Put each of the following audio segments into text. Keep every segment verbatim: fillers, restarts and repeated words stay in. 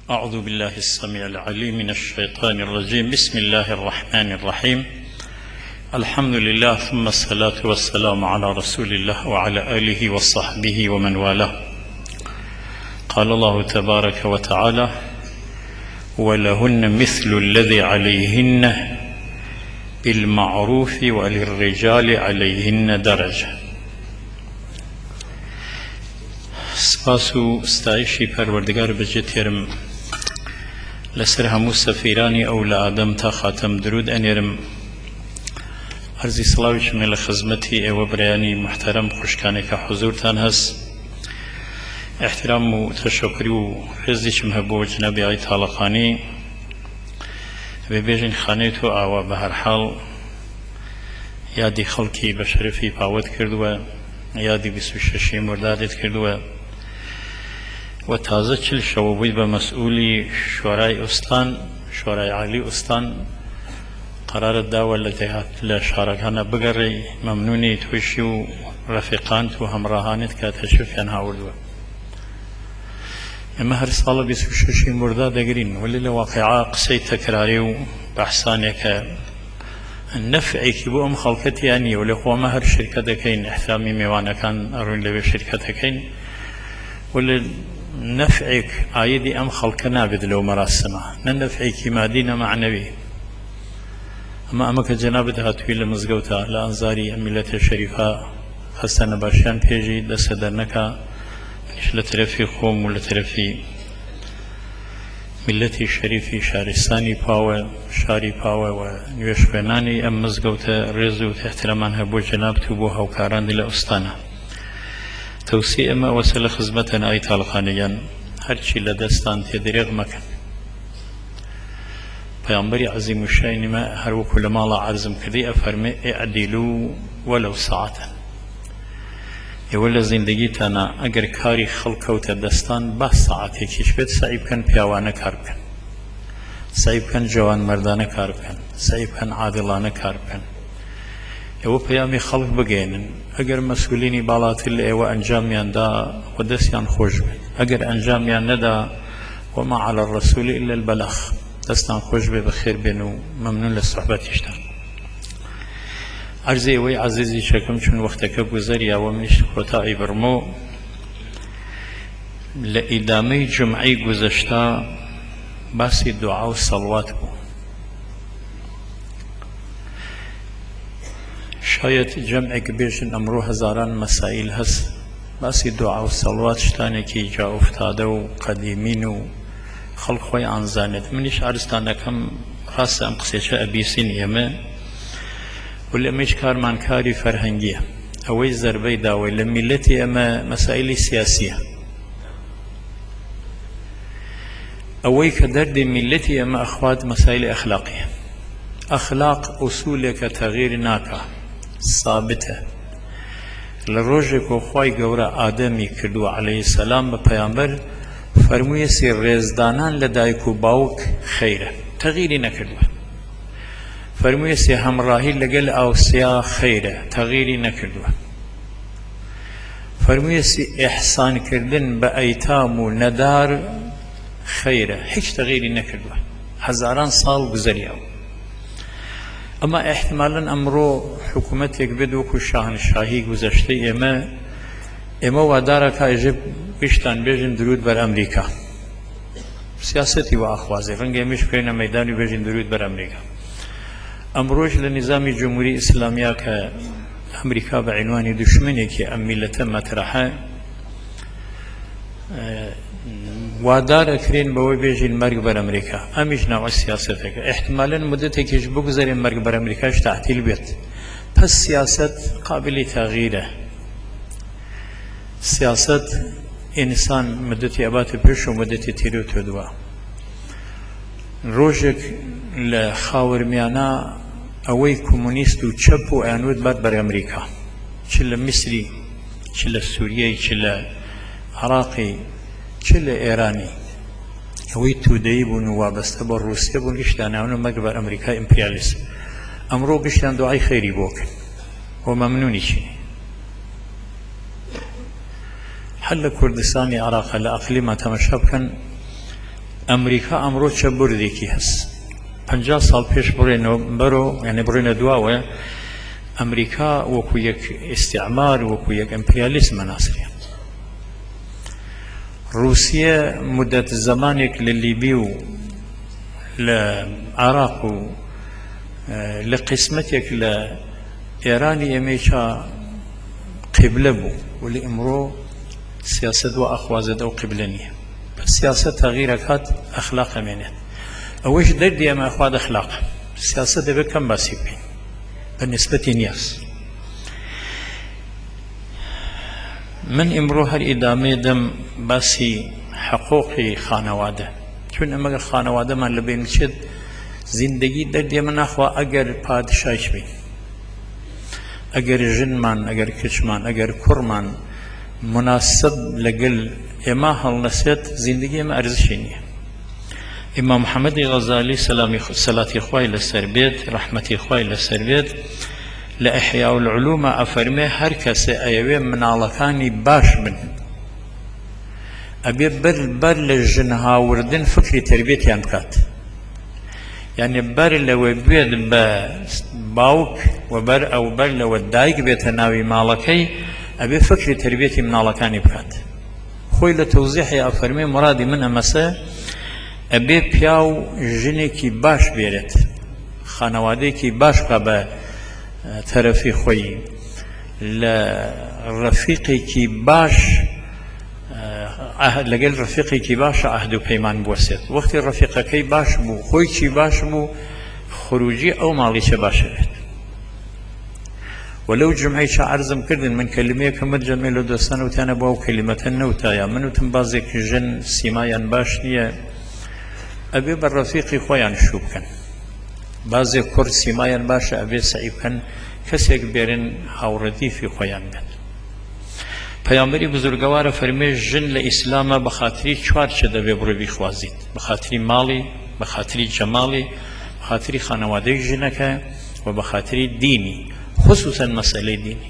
أعوذ بالله السميع العليم من الشيطان الرجيم. بسم الله الرحمن الرحيم. الحمد لله ثم الصلاة والسلام على رسول الله وعلى آله وصحبه ومن والاه. قال الله تبارك وتعالى: ولهن مثل الذي عليهن بالمعروف وللرجال عليهن درجة. سپاسو ستایشی پروردگار بجتیرم لسر همو سفیرانی اول آدم تا خاتم درود انیرم. عرضی صلاویش من خدمتی او بریانی محترم خوشکانی که حضورتان هست. احترام و تشکری و رزیش مهبو جنابی آی طالقانی ببیجن خانه تو آوا به هر حال یادی خلکی بشرفی پاوت کردو، یادی بیست و ششی مردادت کردو و تازه چل شوابوی به مسئولی شورای استان شورای عالی استان قرار داول لتهات لشارکان بگری. ممنونی توشی و رفیقان تو همراهانت که تشریف ینها وردو. اما هر سال بیست و ششی مرداد گرین ولی لواقعا قصی تکراری و بحثانی که النفعي كيبو أم خلقتي يعني ولخوا ما هر شركة كين احترامي ميوانا كان أرون لبي شركة كين ولا نفعك عايدي أم خلقنا بدلو مراسمة ننفعك مادينا معنوي. أما أمك جنابتها تويل مزقوتا لأنزاري أميلة الشريفة خستنا باشان بيجي دسدرنكا منش لترفي خوم ولترفي ملتي شريفي شارستاني باوة شاري باوة ونوش فناني أم مزقوتا رزو تحترمانها بو جنابتو بو هوكاران دي لأستانا توسيء ما وصل خزمتنا أي طالقانيا هرشي لدستان تدريغ مكان. پیامبری عظیم الشأن ما هر وكل ما الله عرضم كذي أفرمي اعدلوا ولو ساعة. ولا زندگیتانا اگر کاری خلق و دستان با ساعتی کش بید سعیب کن پیاوانه کار کن، سعیب کن جوان مردانه کار کن، سعیب کن عادلانه کار کن. او پیامی خلق بگینن اگر مسئولینی بالاتل او انجامیان دا و دستیان خوش بید، اگر انجامیان ندا وما على الرسول الا البلاغ، دستان خوش بید بخیر بینو. ممنون لصحبتشتان. عرضی وی عزیزی شکم چون وقت که گذری و منش خطایی برمو لإدامه جمعی گذشتا باسی دعا و صلوات بو. شاید جمعی که بیشن امرو هزاران مسائل هست باسی دعا و صلوات شتانه که جا افتاده و قدیمین و خلق خوی آنزانید. منش عرضتانه کم خاص ام قصیچه ابیسین یمه ولا مش كارمان كاري فرهنجية أو زربي داوي لملتي أما مسائل سياسية أو كدرد ملتي أما أخوات مسائل أخلاقية. أخلاق أصولك تغيير ناكا ثابتة لروجك وخواي قورا آدمي كردو عليه السلام بپیامبر فرموية سي رزدانان لدايكو باوك خيرا تغيير نكردو. فرموية سي همراهي لقل أو سيا خيرة تغييري نكردوه. فرموية سي إحسان كردن بأيتام وندار خيرة هيش تغييري نكردوه. هزاران صال گزرياو. أما احتمالا أمرو حكومتك بدوكو شاهن الشاهي گزشتي إما إما ودارك إجب بيشتان بيجن درود بر أمريكا. سياستي وأخوازي رنگي مش بين ميداني بيجن درود بر أمريكا. امروز لنظام جمهوری اسلامی که امریکا به عنوان دشمنی که ام ملت مطرحه وادار کرین به وی بیجین مرگ بر امریکا. امیش نوع سیاسته که احتمالاً مدتی کهش بگذاریم مرگ بر امریکاش تعطیل بیاد. پس سیاست قابل تغییره. سیاست انسان مدتی ابات پیش و مدتی تیرو تدوا. روزک لخاورمیانا اوی کمونیست و چپ و انود بر بر امریکا چل مصری چل سوریه چل عراقی چل ایرانی اوی تودهی بون و وابسته بر روسیه بون گشتانه اونو مگر بر امریکا امپریالیسم. امرو گشتان دعای خیری بوکن و ممنونی چینی حل كردستاني عراق لأقليمة تمشب كان ئەمریکا ئەمڕۆ چە بردێکی هەست پەنجا ساڵ پێش بڕێنەوە بەرەوە یعنی بڕێنە دواوە ئەمریکا وەکو یەک ئیستیعمار وەکو یەک ئەمپریالیسم ناسرێ رووسیە مدەت زەمانێک لە لیبی و لە عێراق و لە قسمەتێک لە ئێرانی ئێمەیچا قیبلە بوو ولی ئەمڕۆ سیاسەت وا ئەخوازێت ئەو قیبلە نییە سیاسەت تەغییرەکات ئەخلاق ئەمێنێت ئەوەش دەردی ئەمە ئەخوا ئەخلاق سیاسەت دەبێت کەم باسی بکەین بە نسبەتی نیاز من ئمڕۆ هەر ئیدامێ دەم باسی حقوقی خانەوادە چون ئەمەگەر خانەوادەمان لە بین بچێت زیندگی دەردی ئەمە ناخوا ئەگەر پادشایش بین ئەگەر ژنمان ئەگەر کچمان ئەگەر کوڕمان مناسب لەگەل ئێمە هەڵنەسێت زیندگی ئێمە ئەرزشی نییە ئیمام محەممەدی غەزالی سەلامی سەلاتی خوای لەسەر بێت ڕەحمەتی خوای لەسەر بێت لە ئیحیا العلومە ئەفەرمێ هەر کەسێ ئەیەوێ مناڵەکانی باش بن ئەبێ بەر بەر لە ژن هاوردن فکری تربیەتیان بکات یعنی بەر لەوە بێت بە باوک و بەر ئەو بەر لەوە دایک بێتە ناوی ماڵەکەی ئەبێ فکری تربیەتی مناڵەکانی بکات خۆی لە تەوزیحی ئەفەرمێ مرادی من ئەمەسە ئەبێ پیا و ژنێکی باش بێرێت خانەوادەیەکی باش بکە بە تەرەفی خۆی لە ڕەفیقێکی باش لەگەل ڕەفیقێکی باشە عەهد و پەیمان بوەسێت وەختی ڕەفیقەکەی باش بوو خۆیکی باش بوو خروجی ئەو ماڵیچە باشە بێت ولو جمعی چە عەرزم کردن من کەلیمەیەکەمت جەمێ لە دۆستانە وتیانە بۆ ئەو کەلیمەتە نەوتایە من وتم بازێکی ژن سیمایان باش نییە ئەبێ بە ڕەفیقی خۆیان شوو بکەن بازێک کوڕ سیمایان باشە ئەبێ سعی بکەن کەسێک بێرن هاوڕەدیفی خۆیان بێت پەیامبەری بزرگەوارە فەرمێ ژن لە ئیسلامە بە خاتری چوار چە دەبێ بڕۆ بیخوازیت بە خاتری ماڵی بە خاتری جەماڵی بە خاتری خانەوادەی ژنەکە و بە خاتری دینی خصوصا مەسەلەی دینی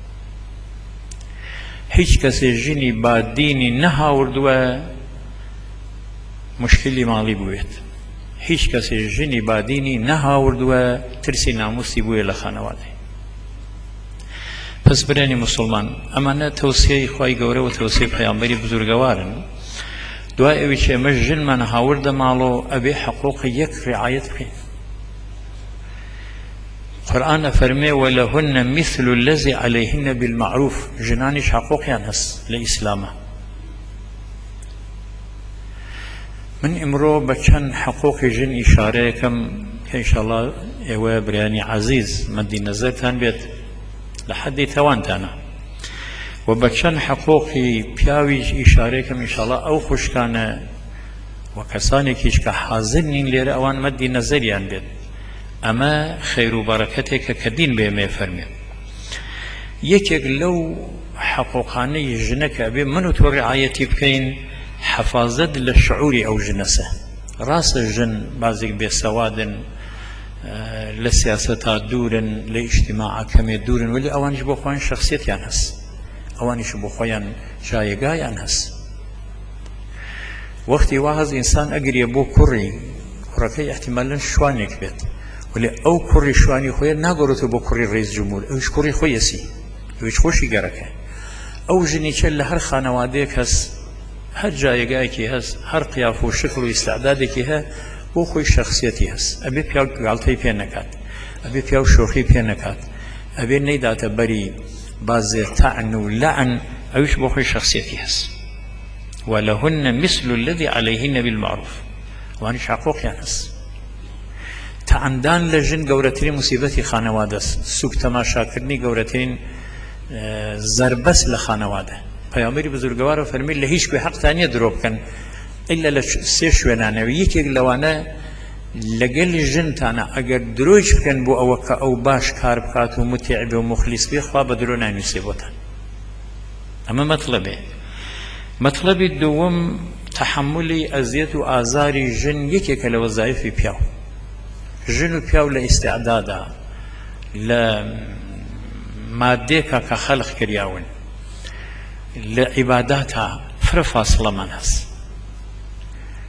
هیچ کەسێ ژنی با دینی نەهاوردووە مشکلی ماڵی بوێت هیچ کەسێ ژنی با دینی نەهاوردووە ترسی ناموسی بووە لە خانەوادەی پس برانی مسلمان ئەمانە تەوسیەی خوای گەورە و تەوسیەی پەیامبەری بزرگەوارن دوای ئەوی چ ئێمە ژنمان هاوردە ماڵۆ ئەبێ حقوقی یەک ڕعایەت بکەین قورئان ئەفەرمێ وەلەهن مثل الذي عليهن بالمعروف ژنانیش حقوقیان هەست لە ئیسلامە من ئمڕۆ بە چەند حقوقی ژن ئیشارەیەکەم کە ئینشاءڵڵا ئێوە برایانی عەزیز مەدی نەزەرتان بێت لە حەدی تەوانتانە و بە چەند حقوقی پیاویش ئیشارەیەکەم ئینشاءڵڵا ئەو خوشکانە و کەسانێکیش کە حاضر نین لێرە ئەوان مەدی نەزەریان بێت ئەمە خەیر و بەرەکەتێکە کە دین بێمێ فەرمێ یەکێک لەو حقوقانەی ژنەکە ئەبێ من و تۆ ڕعایەتی بکەین حەفاظەت لە شعوری ئەو ژنەسە ڕاستە ژن بازێک بێسەوادن لە سیاسەتا دوورن لە ئیجتیماع کەمێ دوورن ولی ئەوانیش بۆ خۆیان شەخسیەتیان هەست ئەوانیش بۆ خۆیان جایەگایان هەست وەختی وا هەز ئینسان ئەگرێ بۆ کوڕی کوڕەکەی احتیمالەن شوانێک بێت ولی ئەو کوڕی شوانی خۆیان ناگەڕێتەوە بۆ کوڕی ڕئیس جمهور ئەویش کوڕی خۆیەسی ئەویش خۆشی گەرەکە ئەو ژنیچە لە هەر خانەوادەیەک هەست هەر جایەگایەکی هەست هەر قیاف و شکل و ئیستعدادێکی هەیە بۆ خۆی شەخسیەتی هەست ئەبێ پیا گاڵتەی پێ نەکات ئەبێ پیا و شۆخی پێ نەکات ئەبێ نەیداتە بەری بازێ تەعن و لەعن ئەویش بۆ خۆی شەخسیەتی هەست وەلەهن مثل الذي عليهن بالمعروف وانیش حقوقیان هەست تەعندان لە ژن گەورەترین موسیبەتی خانەوادەست سوک تەماشاکردنی گەورەترین زەربەست لە خانەوادە پەیامبەری بزرگەوارە فەرمی لە هیچ کوێ حەقتان نییە درۆ بکەن ئیلا لە سێ شوێنانەوە یەکێک لەوانە لەگەل ژنتانە ئەگەر درۆیش بکەن بۆ ئەوە کە ئەو باش کار بکات و متیع بێ و مخلیص بێ خوا بە درۆ نانویسێ بۆتان ئەمە مەطلەبێ مەطلەبی دووەم تەحملی ئەزیەت و ئازاری ژن یەکێکە لە وەزایفی پیاو ژن و پیاو لە ئیستیعدادا لە مادێکە کە خەلق کریاون لە عیباداتە فرە فاصلەمان هەست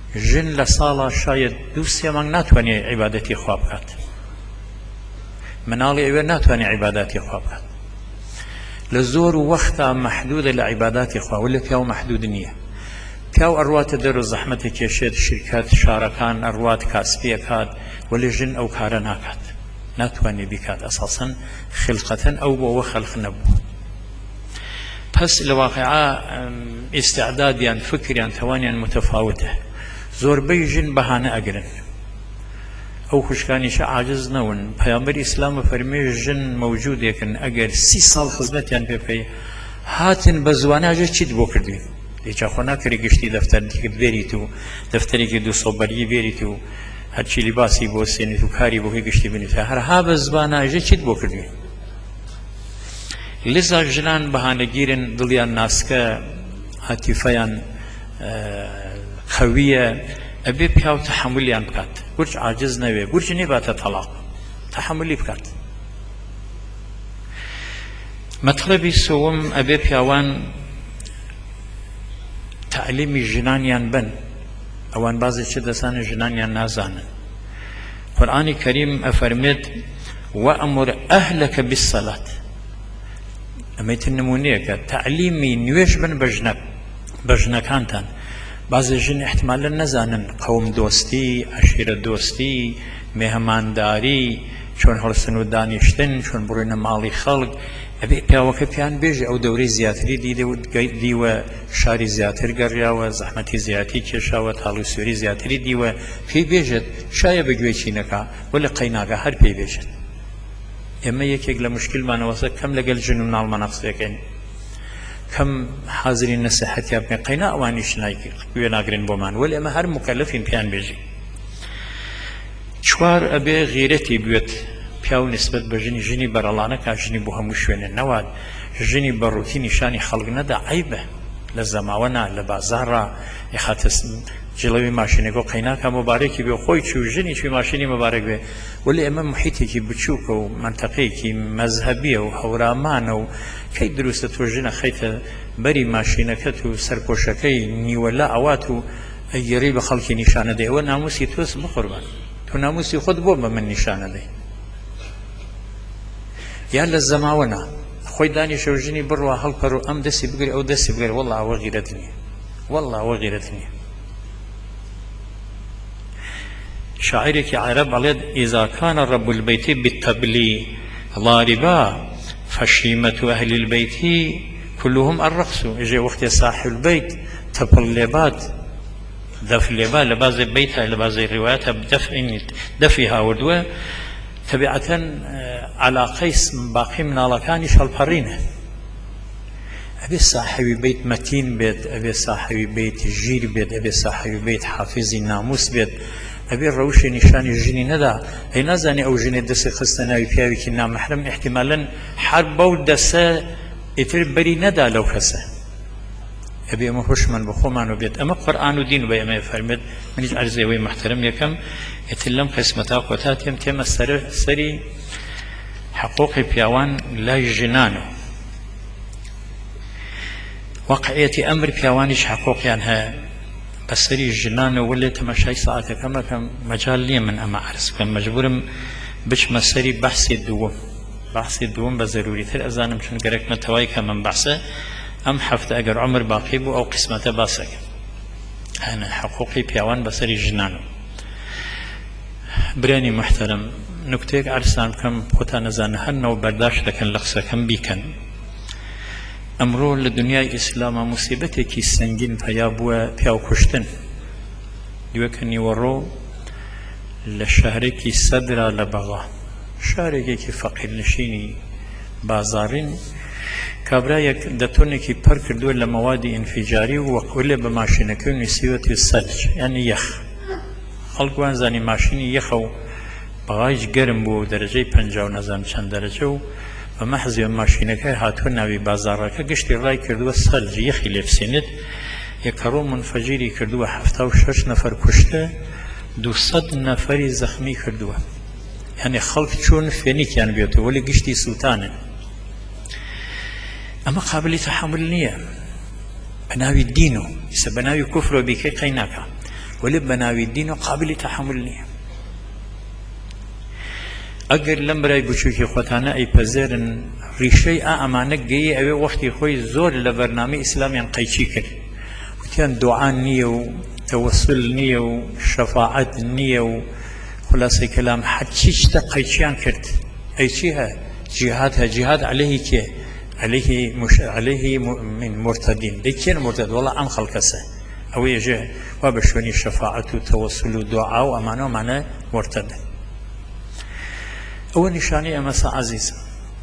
ژن لە ساڵە شاید دوو سێ مانگ ناتوانێت عیبادەتی خوا بکات مناڵی ئەوێ ناتوانێت عیباداتی خوا بکات لە زۆر وەختە مەحدودە لە عیباداتی خوا ولا پیاو مەحدود نییە پیاو ئەڕواتە دەرو زەحمەتە کێشێت شرکات شارەکان ئەڕوات کاسپیەکات وەلێ ژن ئەو کارە ناکات ناتوانێت بیکات ئەساسەن خلقەتەن ئەو بۆەوە خەلق نەبوو پس لە واقعا ئیستعدادیان فکریان تەوانیان متەفاوتە زۆربەی ژن بەهانە ئەگرن ئەو خوشکانیشە عاجز نەون پەیامبەر ئیسلامە فەرمێ ژن مەوجودێکن ئەگەر سی ساڵ خزمەتیان پێ بکەی هاتن بە زواناژە چیت بۆ کردوین لێچا خۆ ناکەری گشتی دەفتەرێکت بێریت و دەفتەرێکی دوو سەوبەرگی بێریت و هەرچی لیباسی بۆ سێنیت و کاری بۆ هی گشتی بنیت هەرها بە زواناژە چیت بۆ کردوین لذا ژنان بەهانەگیرن دڵیان ناسکە هاتیفەیان خەویە ئەبێ پیاو تەحەمولیان بکات گورج عاجز نەوێ گورج نێباتە تەلاق تەحەمولی بکات مەطلەبی سەوەم ئەبێ پیاوان تعلیمی ژنانیان بن ئەوان بازێکی دەزانن ژنانیان نازانن قورئانی کەریم ئەفەرمێت وەئەمر ئەهلەکە بالسەلات ئەمەیتر نمونەیەکە تعلیمی نوێژ بن بە ژنەکانتان بعضی ژن احتمالا نەزانن قەوم دۆستی عەشیرە دۆستی مێهمانداری چۆن هەڵسن و دانیشتن چۆن بڕوونە ماڵی خەڵک ئەبێ پیاوەکە پیان بێژێ ئەو دەورەی زیاتری دیوە شاری زیاتر گەڕیاوە زەحمەتی زیاتی کێشاوە تاڵ و سوێری زیاتری دیوە پێی بێژێت شایە بەگوێ چینەکە وە لە قەیناگە هەر پێی بێژێت ئێمە یەکێک لە مشکلمانەوەسە کەم لەگەل ژن و ناڵ مەنەقسەکەین کەم حاضری نەسیحەتیان بکەین قەینا ئەوانیش گوێ ناگرن بۆمان وەلی ئەمە هەر مکەلەفین پێیان بێژی چوار ئەبێ غیرەتی بوێت پیاو نسبەت بە ژنی ژنی بەرەڵانەکە ژنی بۆ هەموو شوێنە نەوات ژنی بەڕووتی نیشانی خەڵک نەدا عەیبە لە زەماوەنا لە بازاڕا یخاتە جڵەوی ماشینێکۆ قەیناکە مۆبارێکی بێ خۆی چوو ژنی چوی ماشینی مەبارەک بێ ولی ئەمە محیتێکی بچووکە و منتەقەیەکی مەزهەبیە و هەورامانە و کەی دروستە تۆ ژنە خەیتە بەری ماشینەکەت و سەرپۆشەکەی نیوەلا ئەوات و ئەگەڕی بە خەڵکی نیشانە دەی ئەوە ناموسی تۆس بقوربان تۆ ناموسی خۆت بۆ بە من نیشانە دەی یان لە زەماوەنا خۆی دانیشە و ژنی بڕوا هەڵپەڕ و ئەم دەستی بگری ئەو دەستی بگەر وەڵڵا ئەوە غیرەت نییە وەڵڵا ئەوە غیرەت نییە شاعرێکی عەرەب ئەڵێت ئیزا کانە ڕەب البەیت بالتەبلی ضاربا فشیمة أهل البيت كلهم الرقص إجا وقت صاحب البيت تبل لباد دف لباد لباز بيتها لباز رواياتها بدفع دفعها وردوه تبعة على قيس باقي من الله كان يشال برينه أبي صاحب بيت متين بيت أبي صاحب بيت جير بيت أبي صاحب بيت حافظ الناموس بيت أبي الروش نشان الجني ندا أي نزاني أو جني دس خستنا يبيعي كنا محرم احتمالا حرب أو دس يتر بري ندا لو خسه أبي أما خوش من بخومان وبيت أما قرآن ودين ويا فرمد من الأرزي وي محترم يكم يتلم قسمتا قوتات يم تم السر سري حقوق بيوان لا جنانه وقعية أمر بيوانش حقوق يعني بسري الجنان ولا تمشي ساعات كما كان مجال لي من أما عرس كان مجبورم بش مسري بحث الدوم بحث الدوم بضروري تر أزانم شون قرك متواي كمان بحثه أم حفظ أجر عمر باقي بو أو قسمته باسك أنا حقوقي بيوان بسري الجنان براني محترم نكتيك عرسان كم خطا نزان هن وبرداشت لكن لقصة كم بيكن ئەمڕۆ لە دنیای ئیسلامە موسیبەتێکی سەنگین پەیا بووە پیاو کوشتن دوێکە نیوەڕۆ لە شارێکی سەدرا لە بەغا شارێکێکی فەقیرنشینی بازارین کابرایەک دەتۆنێکی پەر کردووە لە مەوادی ئینفیجاری و وەکولێ بە ماشینەکەی نووسیوەتی سەلج یعنی یەخ خەڵک وانزانی ماشینی یەخە و بەغایش گەرم بوو دەرەجەی پەنجا و نەزان چەند دەرەجە و ومحزي ماشينك هاتو ناوي بازارك قشتي راي كردوه الثلج يخي لفسند يكرو منفجري كردوه حفتا وشش نفر كشته دو صد نفري زخمي كردوه يعني خلق شون فينيك يعني بيوتو ولي قشتي سلطانه اما قابل تحمل نيه بناوي الدينو يسا بناوي كفر وبيكي قيناكا ولب بناوي الدين وقابل تحملني اگر لم براي بچوكي خوتانا اي پزرن ريشي امانه جي اوي وقتي خوي زور لبرنامج اسلامي قيچي كر وكان دعاء نيه توسل نيه شفاعه نيه خلاصه كلام حجيش تقيچيان كرت اي شيها جهادها جهاد عليه كي عليه مش عليه من مرتدين ديكين مرتد والله ام خلقسه او يجي وبشوني شفاعه وتوسل ودعاء وامانه معناه مرتد او نشاني امس عزيز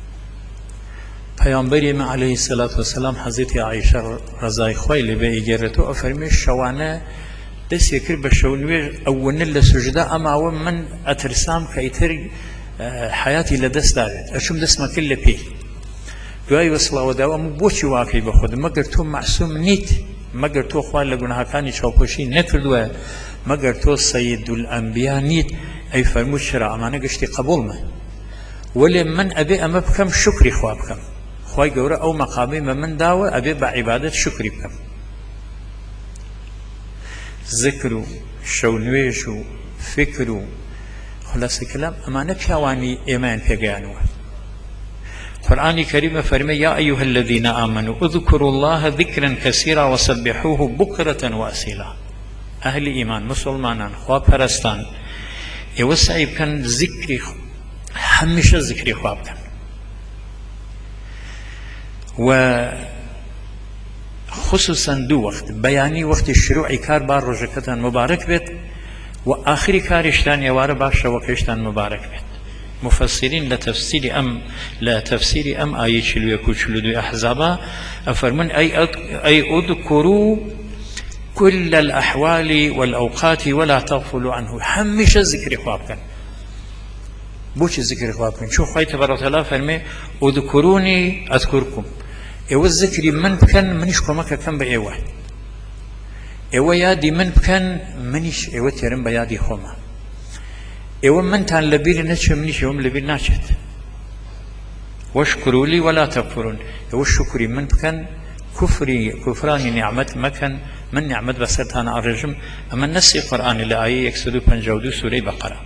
پیامبری ما علیه الصلاة والسلام حضرت عایشه رضای خوای لبه ایگرتو افرمی شوانه دست یکر بشونوی اون لسجده اما او من اترسام کایتر حياتي لدست دارت اشوم دست ما كل بي دوای وصله و دوام بوچی واقعی بخود مگر تو معصوم نیت مگر تو خوال لگناه کانی چاپوشی نکردوه مگر تو سید الانبیاء نیت ای فرمود شرع امانه گشتی قبول ما ولی من ابي اما بكم شكري خوا بكم خوای گوره او مقامی من داوه ابي بعبادت شكري بكم ذكرو شونويشو فكرو خلاص كلام امانه پیاوانی ایمان پیگانوه قرآن كريم فرمي يا أيها الذين آمنوا اذكروا الله ذكرا كثيرا وسبحوه بكرة وأصيلا أهل إيمان مسلمان خواب پرستان يوسعي بكن ذكري هميشه ذكري خواب كن وخصوصا دو وقت بياني وقت الشروع كار بار رجكة مبارك بيت وآخر كارشتان يوار باشا وكشتان مبارك بيت مفسرين لتفسير أم لا تفسير أم آية شلو يكو شلو دو أحزابا أفرمون أي أي أذكروا كل الأحوال والأوقات ولا تغفلوا عنه همش ذكر خوابكن بوش ذكر خوابكن شو خواهي تبارك الله فرمي اذكروني أذكركم إيوه الذكر من بكن منش كمك كم بإيوه إيوه يادي من بكن منش إيوه تيرم بيادي خوما إيوه من تان لبير نتش منيش يوم لبير ناشت واشكروا لي ولا تكفرون إيوه الشكر من بكن كفري كفران نعمة مكن من نعمة بسرتان الرجم أما نسي قرآن لآية يكسدو بنجودو سورة بقرة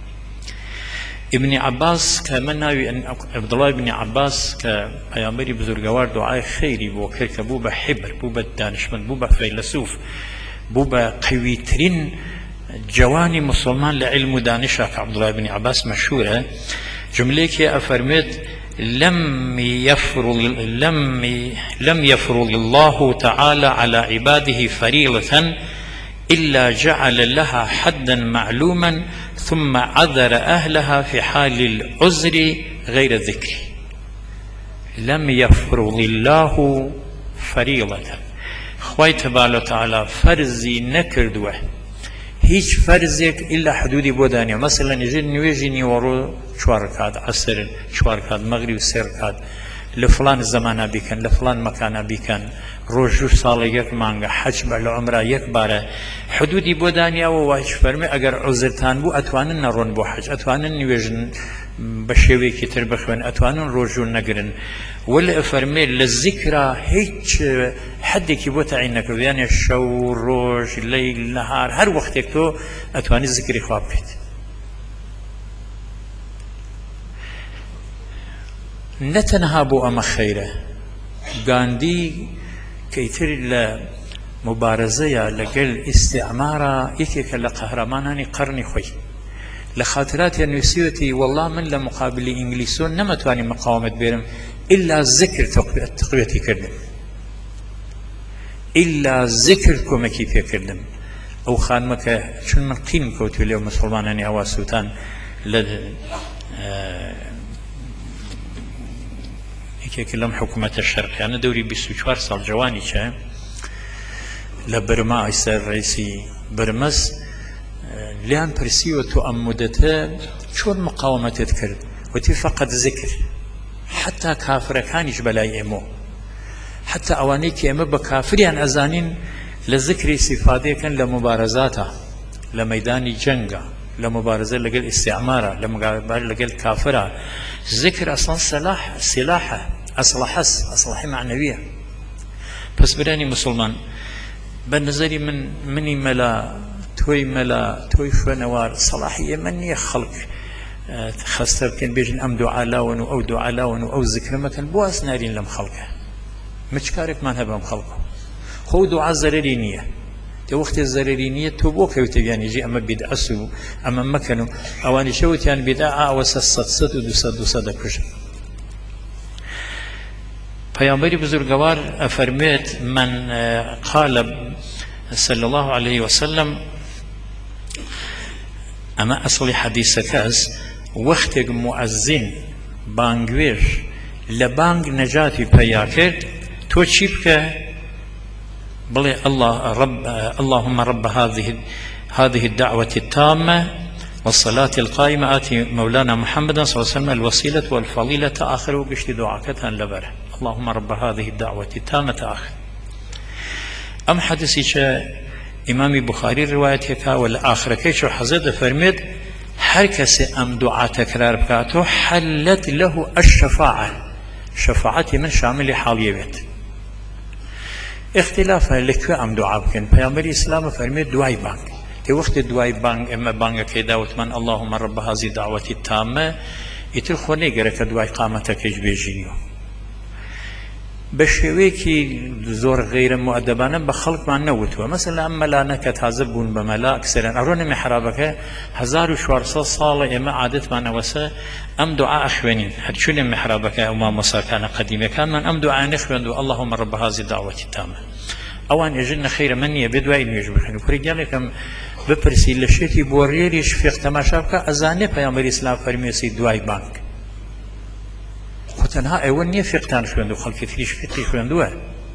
ابن عباس كمن عبد الله بن عباس كبيامبري بزرگوار دعاء خيري بوكر كبوبا حبر بوبا دانشمند بوبا فيلسوف بوبا قويترين جواني مسلمان لعلم دانشة عبد الله بن عباس مشهورة جملة أفرمت لم يفرض لم لم يفرض الله تعالى على عباده فريضة إلا جعل لها حدا معلوما ثم عذر أهلها في حال العذر غير الذكر لم يفرض الله فريضة خوي تبارك وتعالى فرزي نكردوه هيج فرزك إلا حدودي بودانيا مثلا يجي نويجيني ورو شواركاد عصر شواركاد مغرب سيركاد لفلان الزمان بيكن لفلان مكان بيكن روجو صال يك مانغا حج بالعمره يك باره حدودي بودانيا وواج فرمي اگر عذرتان بو اتوانن نرون بو حج اتوانن نويجن بشوي كتر بخون اتوانن روجو نگرن ولا فرمي للذكرى هيج حد كي بوت عينك يعني الشو روج الليل نهار هر وقت تو اتواني ذكري خواب بيت نتنها بو اما خيره غاندي كيتر لمبارزه لقل استعماره يكيك لقهرماناني قرني خوي لخاطرات النسيوتي والله من لمقابل انجليسون نما تواني مقاومه بيرم الا ذكر تقويتي كردم الا ذكركم كيف كردم او خان مكه شنو من قيم كوتو اليوم مسلماناني هوا سوتان لد كلام حكومة الشرق يعني دوري بسوچوار سال جواني كه لبرما يسر رئيسي برمز لان برسيو تو أمودته شون مقاومة تذكر وتي فقط ذكر حتى كافر كانش بلاي امو حتى اوانيك امو بكافريان ازانين لذكر استفاده كان لمبارزاته لميدان جنگا لمبارزه لقل استعماره لمبارزه لقل كافره ذكر اصلا سلاح سلاحه اصلحس اصلحي معنويه بس براني مسلمان بالنظري من مني ملا تۆی مەلا تۆی خوێنەوار سەڵاحی ئێمە نییە خەڵک خەستە بکەن بێژن ئەم دوعالاون و ئەو دوعالاون و ئەو زیکرمەکەن بۆ ئاس نارین لەم خەڵکە مچ کارێکمان هەبە ئەم خەڵکە خۆ دوعا زەرەری نییە تێ وەختێ زەرەری نییە تۆ بۆ کەوتە بیانیژی ئەمە بیدعەس و ئەمە مەکەن و ئەوانی شەوتیان بیدعا ئەوە سەد سەد و دووسەد دووسەد دەکوژن پەیامبەری بزرگوار ئەفەرمێت من قال صلى الله عليه وسلم أما أصل حديث كاز وقت مؤذن بانجوير لبانج نجاتي بياكر توشيبك بلي الله رب اللهم رب هذه هذه الدعوة التامة والصلاة القائمة آتي مولانا محمد صلى الله عليه وسلم الوسيلة والفضيلة آخر وقشت دعاكتها لبره اللهم رب هذه الدعوة التامة آخر أم حدثي إمام بخاري روايتك والآخر كيشو حزد فرمد هر کسی أم دعاء تكرار بكاته حلت له الشفاعة شفاعتي من شامل حالية بيت اختلافا لكو أم دعاء بكن پیامبر اسلام فرمد دعاء بانك تي وقت دعاء بانك اما بانك كيدا وتمن اللهم رب هذه الدعوة التامة يتر خوني گرك دعاء قامتك يجبيجينيو بشويكي زور غير مؤدبانا بخلق ما نوتوا مثلا اما لا نكت هازبون بملا اكثر ارون محرابك هزار وشوارصة صالة اما عادت ما نوسا ام دعاء اخوانين هل شو محرابك وما مصا كان قديم كان من ام دعاء نخوان اللهم رب هذه الدعوة التامة اوان يجن خير من يبدوا انه يجبرون فرجالكم بپرسي لشيتي بوريريش في اختماشابك ازاني پیامبر اسلام فرميسي دعاء بانك تنها اول نیه فقهان خوندو خلقی تریش فقهی خوندوه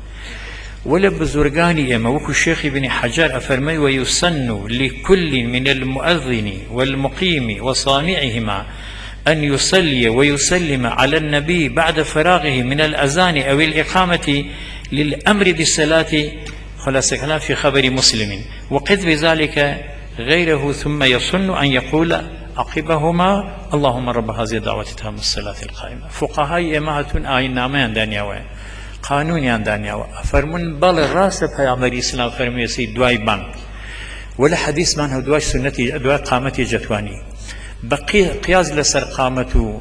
ولا بزرگانی اما وكو الشيخ ابن حجر افرمي ويسن لكل من المؤذن والمقيم وصانعهما ان يصلي ويسلم على النبي بعد فراغه من الاذان او الاقامه للامر بالصلاه خلاص كلام في خبر مسلم وقد بذلك غيره ثم يسن ان يقول عقبهما اللهم رب هذه الدعوة تام الصلاة القائمة فقهاء إماهتون آين نامان دانياوه قانون دانياوه فرمون بل الراس پیامبر اسلام فرمي سي دعاء بانك ولا حديث من هو دعاء سنتي دعاء قامتي جتواني بقي قياس لسر قامته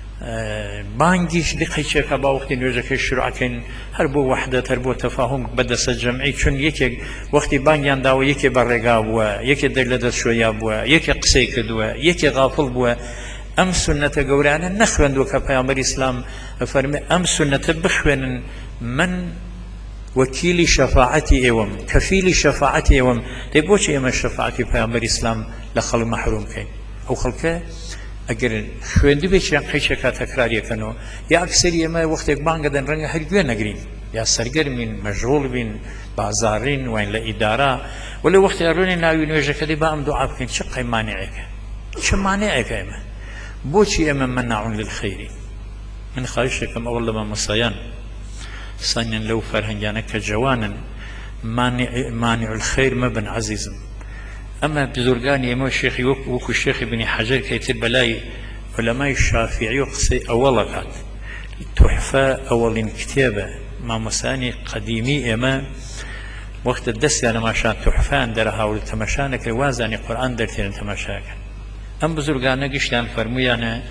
بانجيش دقيقة با وقت نوجك الشروع كان هربو وحدة هربو تفاهم بدس الجمعي چون يكي وقت بانجيان داو يكي برقا بوا يكي دلدت شويا بوا يكي قسي كدوا يكي غافل بوا ام سنة قورانا نخوان دوكا بيامبر اسلام فرمي ام سنة بخوان من وكيل شفاعتي ايوم كفيل شفاعتي ايوم تيبوش ايما شفاعتي بيامبر اسلام لخل محروم كي او خلقه اگر خويندو بيشان قيشكا تكرار يكنو يا اكثر يما وقت بانغدن رنگ هرگوه نگرين يا سرگرمين مشغول بين بازارين وين لإدارة ولا وقت اروني ناوي نوجه كدي بام دعاء بكين شق مانعك شو مانعك اما بوشي اما منع للخير من خايشكم اول ما مصيان ثانيا لو فرهنجانك جوانا مانع مانع الخير مبن عزيزم أما بزرگاني أما الشيخ وكو الشيخ ابن حجر كيتر بلاي علماء الشافعي وقصي أولا كان تحفة أول كتابة مع مساني قديمي أما وقت الدس أنا ما شان تحفان درها ولتمشانك وازاني قرآن درتين تمشاك أم بزرگانا قشتان فرميانا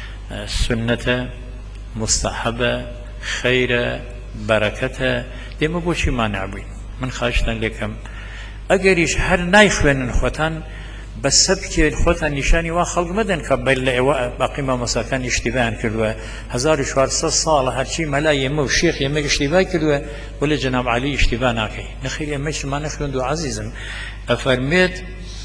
سنة مستحبة خير بركة ديما بوشي ما نعبين من خاشتان لكم اگریش هر نایخوانن خوتان بس سبك خوتان نشاني وا خلق مدن قبل باقي ما مساكن اشتباه كردوا هزار وشوارصد سال هرشي ملاي مو شيخ يم اشتباه كردوا ولا جناب علي اشتباه ناكي نخير يمش ما نخوندو عزيزم افرميت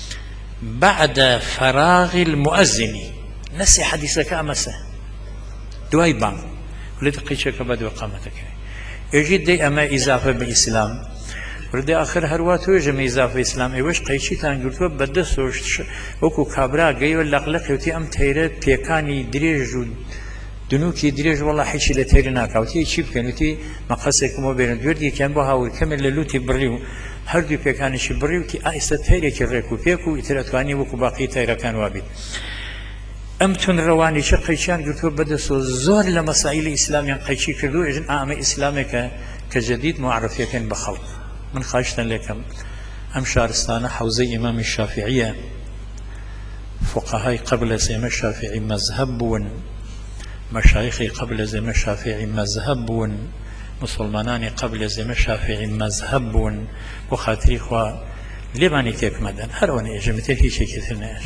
بعد فراغ المؤذن نسي حديثك امسه دواي بان ولد قيشك بعد وقامتك يجد دي اما اضافه بالاسلام ورد آخر هر وقت وجه میزاف اسلام ایوش قیچی تانگرتو بده سوش وکو کابرا گیو لقلق یوتی ام تیره پیکانی دریج و دنوکی دریج والله حیشی لتیره ناکاوتی چی بکنوتی مقصد کمو بیرن دوردی کن با هاور کمل لوتی بریو هر دو پیکانشی بریو تی آیسته تیره که ریکو پیکو اتراتوانی وکو باقی تیره کن وابید ام تون روانی چه قیچیان گرتو بده سو زور لمسائل اسلامیان قیچی کردو اجن آم اسلامی که كجديد معرفية كان بخلق من خاشتن لكم أم شارستانە حوزەی ئیمامی شافعیە فقهاي قبل زيم الشافعي مذهب بون مشايخي قبل زيم الشافعي مذهب بون مسلمانان قبل زيم الشافعي مذهب بون وخاطري خوا لماني تيك مدن هر وانا اجمتي هيك كثير ناش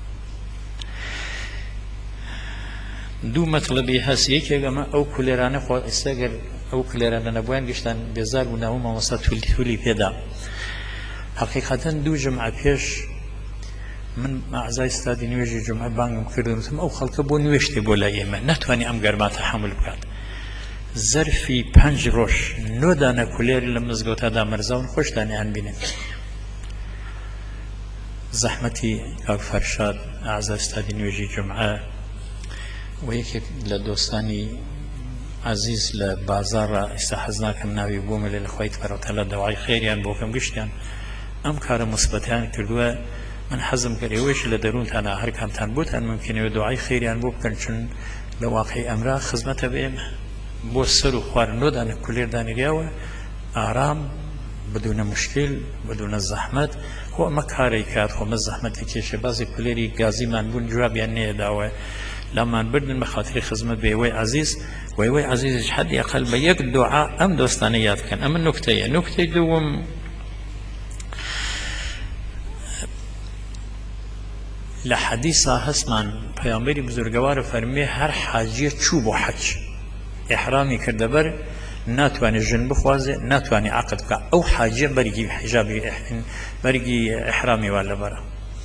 دو مطلبي هس يك يا او كليرانه خو استغل او كليرانه نبوان گشتن بزار وناو ما وسط تولي بيدا حقيقه دو جمعه پیش من أعزائي استادي نوێژی جمعە بانگم کردم ئەو خەڵکە بۆ نوێشتێ بۆ لای ئێمە ناتوانێ ئەم گەرما تەحمل بکات زەرفی پەنج ڕۆژ نۆ دانە کولێری لە مزگەوتادا مەرزاون خۆشتانیان بینن زەحمەتی کاک فەرشاد ئاعزای استادی نوێژی جمعە و یەکێک لە دۆستانی عەزیز لە بازاڕە ئێستا حەز ناکەم ناوی بۆمە لێ لە خوای تبارەکەوتەعالا دەوای خێریان بۆ کەم گشتیان ئەم کارە موسبەتیان کردووە من حزم كريوش لدرون أنا هركم تنبوت أن ممكن يدعي خير يعني بوكن شن لواقع أمره خدمته بهم بوسر وخوار نود أن كلير داني جاوا آرام بدون مشكل بدون الزحمة هو مكاري كات هو مزحمة كيش بعض كليري جازي من بون جواب يعني دعوة لما نبردن بخاطر خدمة بيوي عزيز ويوي عزيز حد يقل بيك دعاء أم دوستانيات كان أم النكتة نكتة دوم لحديث هسمان پیامبری بزرگوار فرمی هر حاجی چوب و حج احرامی کرده بر ناتوانی جن بخوازه ناتوانی عقد که او حاجی برگی حجابی برگی احرامی والا برا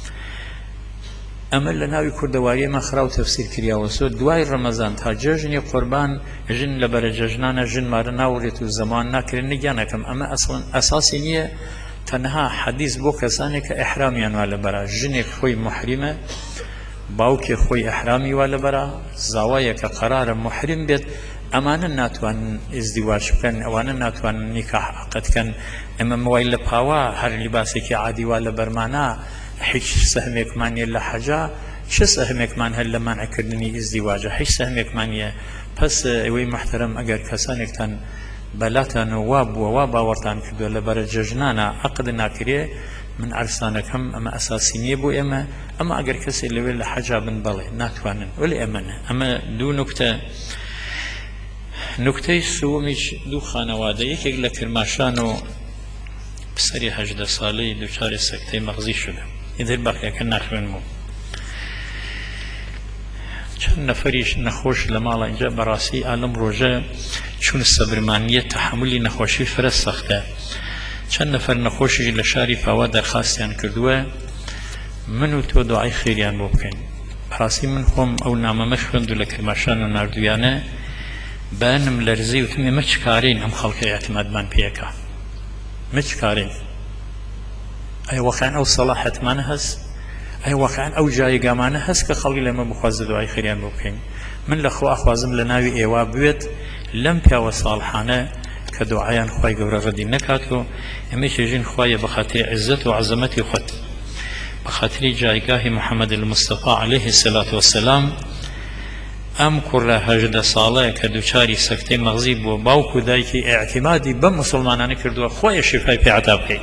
اما لناوی کردواری ما خراو تفسیر کریا وسو دوای رمضان تا جشن قربان جن لبر جشنانه جن مار ناوریت و زمان نکرد نگیانکم اما اصلا اساسی نیه تنها حديث بو كساني كإحراميان ولا برا جنك خوي محرمة باوك خوي إحرامي ولا برا زوايا كقرار محرم بيت أمانا ناتوان ازدواج كان أوانا ناتوان نكاح عقد كان أما مويل بهوا هر لباسك عادي ولا برمانا حيش سهمك ماني إلا حاجة شو سهمك مان هل منع كردني ازدواج حيش سهمك ماني بس وي محترم أجر كسانك تن بلاتا نواب ووابا ورتان كدو لبر ججنانا عقد ناكريه من عرسانكم اما اساسينيه بو اما اما اگر كسي لوي لحاجه بن بالي ناتوانن ولا امنه اما دو نكته نكته سومش دو خانواده يك لكرماشانو بسري هجده صالي دو چار سكتي مغزي شده يدير باقي كان نخرنمو چند نفریش نخوش لمالا اینجا براسی عالم روژه چون صبرمانیت تحملی نخوشی فرست سخته چند نفر نخوشی لشاری پاوا درخواستیان کردوه منو تو دعای خیریان بو بکن براسی من خوم او نامه مخوندو لکرماشان و نردویانه بانم لرزی و تمی مچ کارین هم خلق اعتماد من پیکا مچ کارین ای واقعا او صلاحت من هست أي واقعا أو جاي جامانة هسك خلقي لما بخوازد وعي خيريان بوكين من لخوا أخوازم لناوي إيوا بيت لم بيا وصالحانة كدعايان خواي قبر غدي نكاتو هميش يجين خواي بخاطر عزت وعظمتي خد بخاطر جايقاه محمد المصطفى عليه الصلاة والسلام أم كرة هجد صالة كدوشاري سكتي مغزيب وباوكو دايكي اعتمادي بمسلمانان كردوا خواي شفاي في عتابكي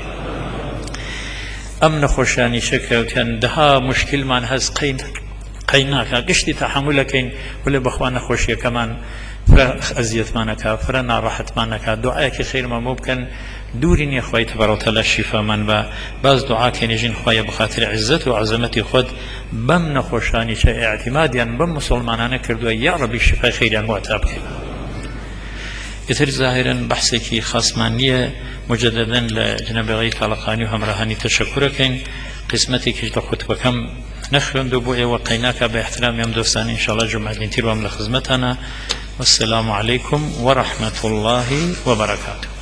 أم نخوشاني شكا كان دها مشكل من هز قين قيناك قشتي تحملكين ولا بخوانا خوشيا كمان فرا أزيت مانكا فرا ناراحت مانكا دعاك خير ما ممكن دورين يا خوي تبارك الله الشفاء من با باز دعاك نجين خويا بخاطر عزته وعظمتي خد بم نخوشاني شيء اعتماديا بم مسلمانان كردوا يا رب الشفاء خيرا واتابك يتر ظاهرا بحثك خاصمانية مجددا لجناب غي طالقاني وهمراهاني تشكركين قسمتك لخطبة كم نخرن دبوء وقيناك باحترام يوم دوستان إن شاء الله جمعة الانترام لخدمتنا والسلام عليكم ورحمة الله وبركاته.